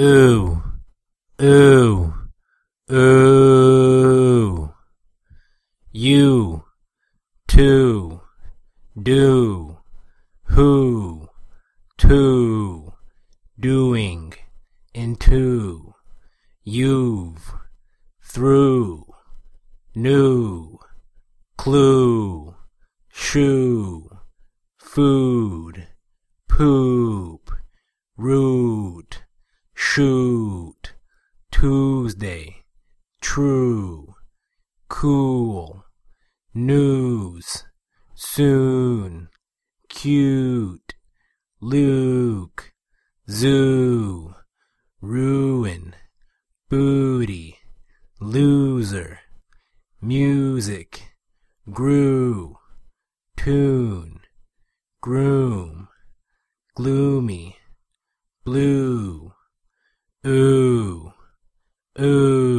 Ooh, ooh, ooh. You, to, do, who, to, doing, into, you've, through, new, clue, shoe, food, poop, root, shoot, Tuesday, true, cool, news, soon, cute, Luke, zoo, ruin, booty, loser, music, grew, tune, groom, gloomy, blue, ooh, ooh.